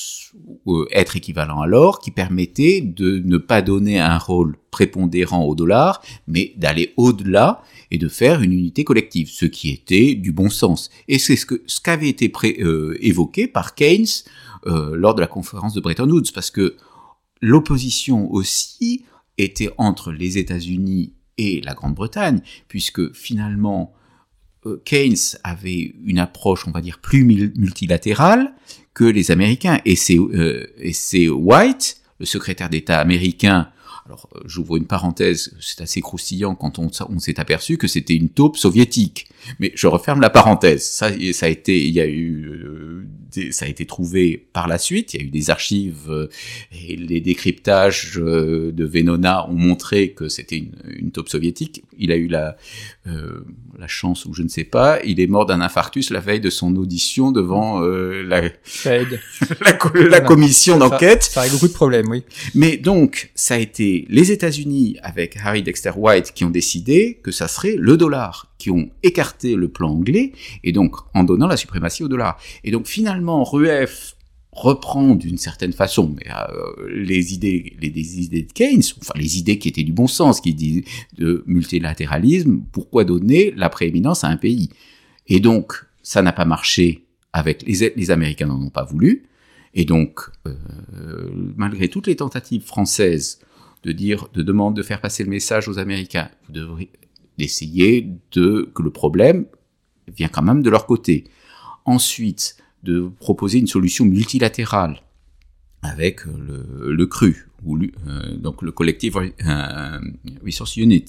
être équivalent à l'or, qui permettait de ne pas donner un rôle prépondérant au dollar, mais d'aller au-delà et de faire une unité collective, ce qui était du bon sens. Et c'est ce que ce qu'avait été pré, euh, évoqué par Keynes euh, lors de la conférence de Bretton Woods, parce que l'opposition aussi était entre les États-Unis et la Grande-Bretagne, puisque finalement euh, Keynes avait une approche, on va dire, plus multilatérale que les Américains, et c'est, euh, et c'est White, le secrétaire d'État américain. Alors, j'ouvre une parenthèse, c'est assez croustillant quand on, on s'est aperçu que c'était une taupe soviétique. Mais je referme la parenthèse. Ça, ça a été, il y a eu, euh, des, ça a été trouvé par la suite. Il y a eu des archives euh, et les décryptages euh, de Venona ont montré que c'était une, une taupe soviétique. Il a eu la, euh, la chance, ou je ne sais pas, il est mort d'un infarctus la veille de son audition devant euh, la, ça aide. la, la commission d'enquête. Ça, ça règle beaucoup de problèmes, oui. Mais donc, ça a été les États-Unis avec Harry Dexter White qui ont décidé que ça serait le dollar, qui ont écarté le plan anglais, et donc en donnant la suprématie au dollar. Et donc finalement, Rueff reprend d'une certaine façon mais, euh, les idées les, les idées de Keynes, enfin les idées qui étaient du bon sens, qui disaient de multilatéralisme, pourquoi donner la prééminence à un pays? Et donc, ça n'a pas marché avec les, les Américains n'en ont pas voulu, et donc, euh, malgré toutes les tentatives françaises de dire, de demander de faire passer le message aux Américains, vous devrez essayer de, que le problème vient quand même de leur côté. Ensuite, de proposer une solution multilatérale avec le, le C R U, ou le, euh, donc le Collective euh, Resource Unit,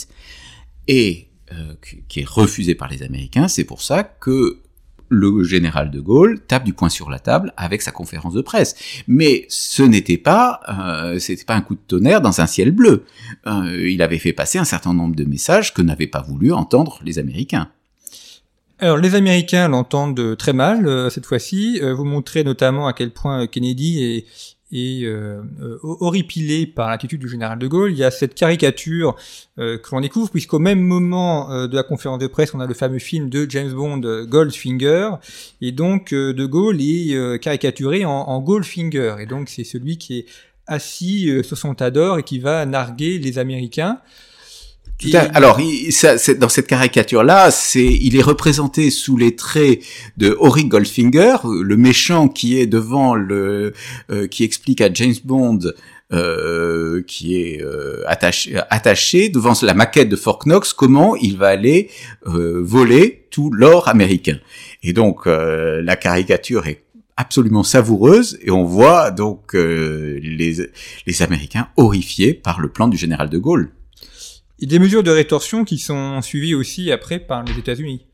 et euh, qui est refusé par les Américains. C'est pour ça que le général de Gaulle tape du poing sur la table avec sa conférence de presse. Mais ce n'était pas, euh, c'était pas un coup de tonnerre dans un ciel bleu. Euh, il avait fait passer un certain nombre de messages que n'avaient pas voulu entendre les Américains. Alors, les Américains l'entendent très mal, euh, cette fois-ci. Euh, vous montrez notamment à quel point Kennedy est, est euh, euh, horripilé par l'attitude du général de Gaulle. Il y a cette caricature euh, que l'on découvre, puisqu'au même moment euh, de la conférence de presse, on a le fameux film de James Bond, euh, Goldfinger, et donc euh, de Gaulle est euh, caricaturé en, en Goldfinger, et donc c'est celui qui est assis euh, sur son tas d'or et qui va narguer les Américains. Tout à, alors, il, ça, c'est, dans cette caricature-là, c'est, il est représenté sous les traits de Auric Goldfinger, le méchant qui est devant le, euh, qui explique à James Bond, euh, qui est euh, attaché, attaché devant la maquette de Fort Knox, comment il va aller euh, voler tout l'or américain. Et donc, euh, la caricature est absolument savoureuse, et on voit donc euh, les, les Américains horrifiés par le plan du général de Gaulle. Il y a des mesures de rétorsion qui sont suivies aussi après par les États-Unis.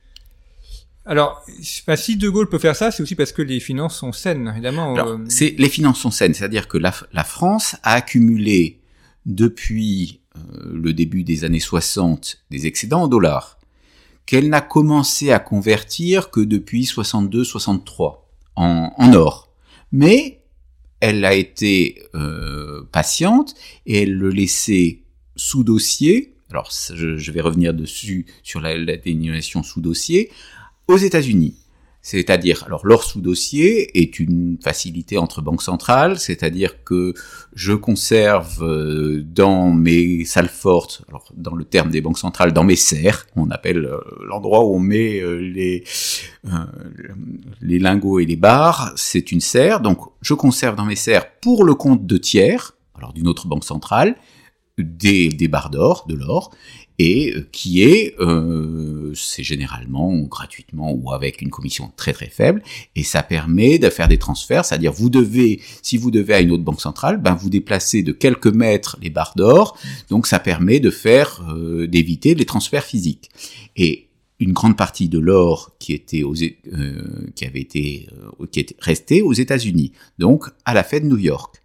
Alors, si De Gaulle peut faire ça, c'est aussi parce que les finances sont saines, évidemment. Alors, c'est, les finances sont saines, c'est-à-dire que la, la France a accumulé depuis euh, le début des années soixante des excédents en dollars, qu'elle n'a commencé à convertir que depuis soixante-deux soixante-trois en, en or. Mais elle a été euh, patiente et elle le laissait sous dossier, alors je, je vais revenir dessus sur la, la dénomination sous dossier, aux États-Unis. C'est-à-dire, alors l'or sous dossier est une facilité entre banques centrales, c'est-à-dire que je conserve euh, dans mes salles fortes, alors dans le terme des banques centrales, dans mes serres, on appelle euh, l'endroit où on met euh, les euh, les lingots et les barres, c'est une serre, donc je conserve dans mes serres pour le compte de tiers, alors d'une autre banque centrale, des, des barres d'or, de l'or, et qui est, euh, c'est généralement gratuitement ou avec une commission très très faible, et ça permet de faire des transferts, c'est-à-dire vous devez, si vous devez à une autre banque centrale, ben vous déplacez de quelques mètres les barres d'or, donc ça permet de faire, euh, d'éviter les transferts physiques. Et une grande partie de l'or qui était aux, euh, qui avait été, euh, qui était resté aux États-Unis, donc à la Fed New York.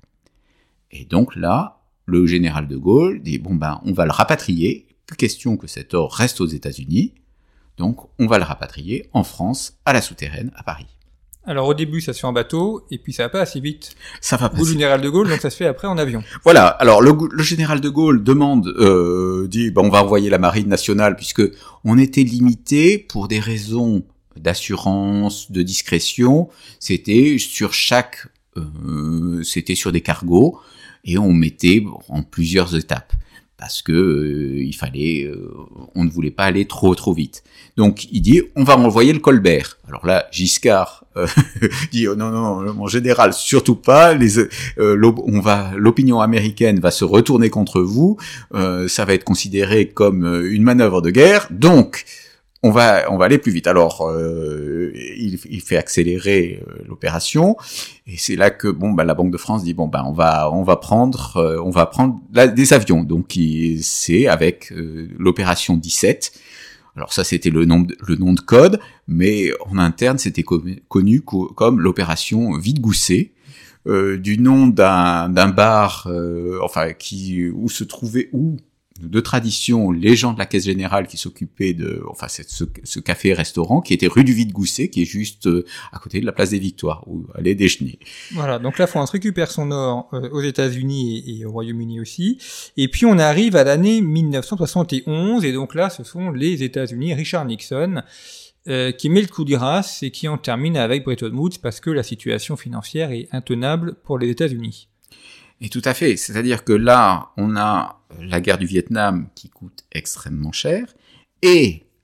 Et donc là, le général de Gaulle dit, bon ben, on va le rapatrier, plus question que cet or reste aux États-Unis, donc on va le rapatrier en France, à la souterraine, à Paris. Alors au début, ça se fait en bateau, et puis ça va pas assez vite. Ça va pas. Au général de Gaulle, donc ça se fait après en avion. Voilà, alors le, le général de Gaulle demande, euh, dit, ben, on va envoyer la marine nationale, puisque on était limité pour des raisons d'assurance, de discrétion, c'était sur chaque, euh, c'était sur des cargos, et on mettait en plusieurs étapes parce que euh, il fallait, euh, on ne voulait pas aller trop trop vite. Donc il dit, on va envoyer le Colbert. Alors là, Giscard euh, dit, oh, non non, mon général, surtout pas. Les, euh, on va, l'opinion américaine va se retourner contre vous. Euh, ça va être considéré comme une manœuvre de guerre. Donc on va on va aller plus vite. Alors euh, il, il fait accélérer euh, l'opération, et c'est là que bon bah la Banque de France dit bon bah on va on va prendre euh, on va prendre là, des avions. Donc il, c'est avec euh, l'opération dix-sept. Alors ça c'était le nom de, le nom de code, mais en interne c'était co- connu co- comme l'opération Vide-Gousset, euh, du nom d'un d'un bar euh, enfin qui où se trouvait où de tradition, les gens de la Caisse Générale qui s'occupaient de, enfin, c'est ce, ce café-restaurant qui était rue du Vide-Gousset, qui est juste euh, à côté de la place des Victoires, où aller déjeuner. Voilà, donc la France récupère son or euh, aux États-Unis et, et au Royaume-Uni aussi, et puis on arrive à l'année dix-neuf cent soixante et onze, et donc là, ce sont les États-Unis, Richard Nixon, euh, qui met le coup de grâce et qui en termine avec Bretton Woods, parce que la situation financière est intenable pour les États-Unis. Et tout à fait, c'est-à-dire que là, on a la guerre du Vietnam qui coûte extrêmement cher, et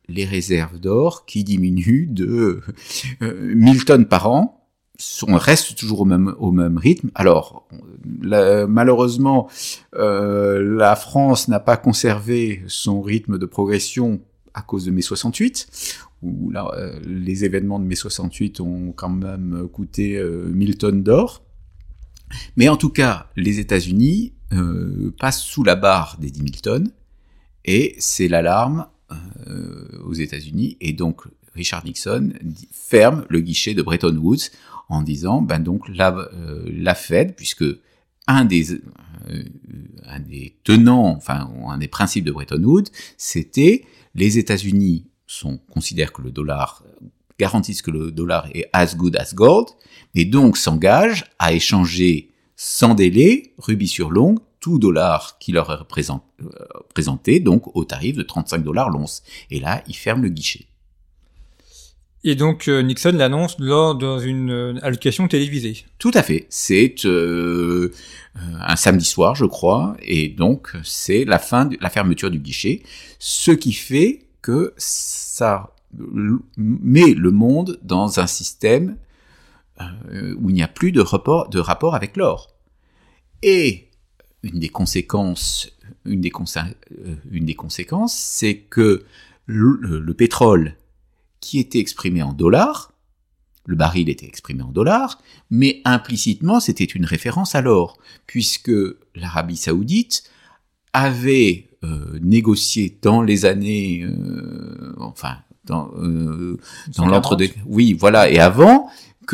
les réserves d'or qui diminuent de euh, mille tonnes par an. On reste toujours au même, au même rythme. Alors, la, malheureusement, euh, la France n'a pas conservé son rythme de progression à cause de mai soixante-huit, où là, euh, les événements de mai soixante-huit ont quand même coûté euh, mille tonnes d'or. Mais en tout cas, les États-Unis euh, passent sous la barre des dix mille tonnes, et c'est l'alarme euh, aux États-Unis, et donc Richard Nixon ferme le guichet de Bretton Woods en disant, ben donc la, euh, la Fed, puisque un des, euh, un des tenants, enfin un des principes de Bretton Woods, c'était les États-Unis sont, considèrent que le dollar, garantissent que le dollar est as good as gold, et donc s'engagent à échanger sans délai, rubis sur l'ongle, tout dollar qui leur est représent, euh, présenté, donc au tarif de trente-cinq dollars l'once. Et là, ils ferment le guichet. Et donc euh, Nixon l'annonce lors d'une euh, allocution télévisée. Tout à fait. C'est euh, un samedi soir, je crois, et donc c'est la fin, de, la fermeture du guichet, ce qui fait que ça met le monde dans un système euh, où il n'y a plus de rapport, de rapport avec l'or. Et une des conséquences, une des, consa- euh, une des conséquences, c'est que le, le pétrole qui était exprimé en dollars, le baril était exprimé en dollars, mais implicitement c'était une référence à l'or, puisque l'Arabie Saoudite avait euh, négocié dans les années, euh, enfin dans, euh, dans l'entre-deux, oui voilà, et avant que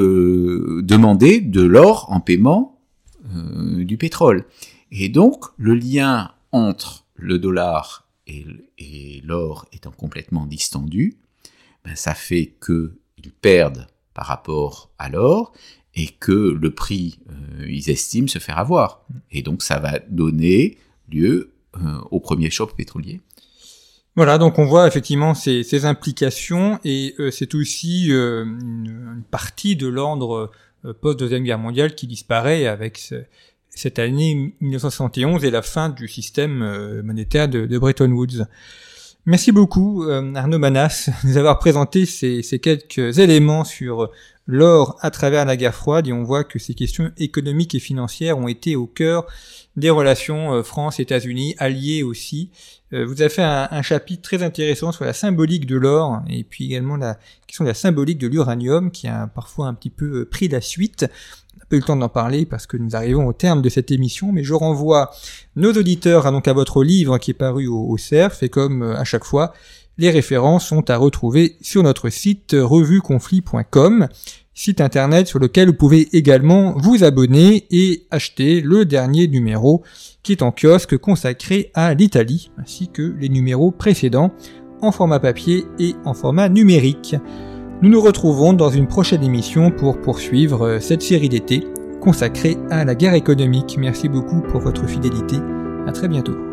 le demander de l'or en paiement euh, du pétrole, et donc le lien entre le dollar et, et l'or étant complètement distendu, ben, ça fait qu'ils perdent par rapport à l'or et que le prix, euh, ils estiment se faire avoir. Et donc, ça va donner lieu euh, au premier choc pétrolier. Voilà, donc on voit effectivement ces, ces implications, et euh, c'est aussi euh, une, une partie de l'ordre euh, post-deuxième guerre mondiale qui disparaît avec ce, cette année mille neuf cent soixante et onze et la fin du système euh, monétaire de, de Bretton Woods. Merci beaucoup euh, Arnaud Manas de nous avoir présenté ces, ces quelques éléments sur l'or à travers la guerre froide, et on voit que ces questions économiques et financières ont été au cœur des relations euh, France-États-Unis, alliées aussi. Euh, vous avez fait un, un chapitre très intéressant sur la symbolique de l'or, et puis également la question de la symbolique de l'uranium qui a parfois un petit peu pris la suite. On n'a pas eu le temps d'en parler parce que nous arrivons au terme de cette émission, mais je renvoie nos auditeurs à, donc à votre livre qui est paru au, au C E R F, et comme à chaque fois, les références sont à retrouver sur notre site revue conflit point com, site internet sur lequel vous pouvez également vous abonner et acheter le dernier numéro qui est en kiosque consacré à l'Italie, ainsi que les numéros précédents en format papier et en format numérique. Nous nous retrouvons dans une prochaine émission pour poursuivre cette série d'été consacrée à la guerre économique. Merci beaucoup pour votre fidélité. À très bientôt.